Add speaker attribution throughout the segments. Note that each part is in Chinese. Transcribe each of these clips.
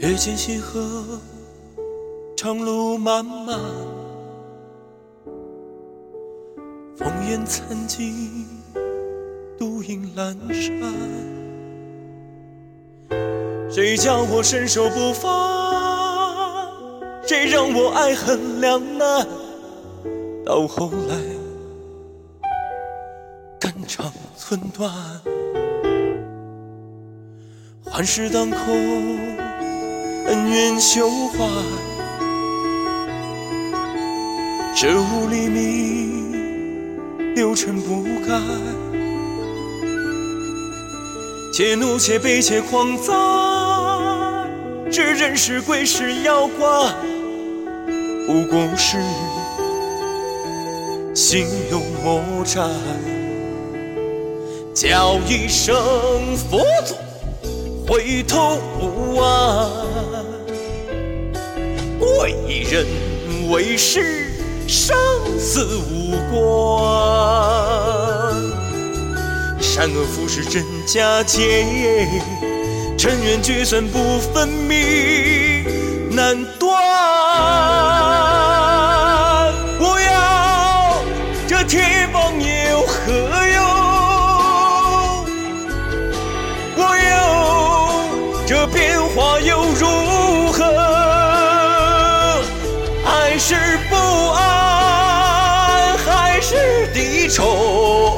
Speaker 1: 月见溪河，长路漫漫，烽烟残尽，独影阑珊。谁叫我身手不凡？谁让我爱恨两难？到后来，肝肠寸断，幻世当空，恩怨休怀。这无黎明，六尘不改。且怒且悲且狂哉，这人是鬼是妖怪，不过是心有魔债。叫一声佛祖，回头无岸，贵人为师，生死无关。善恶浮世真假界，尘缘聚散不分明，难断。我要这铁棒又何用？我有这变化又如何？爱是不安，还是低愁？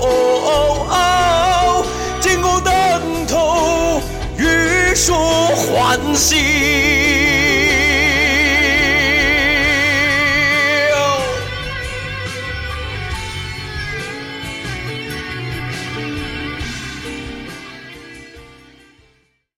Speaker 1: 金箍灯头，欲说还息。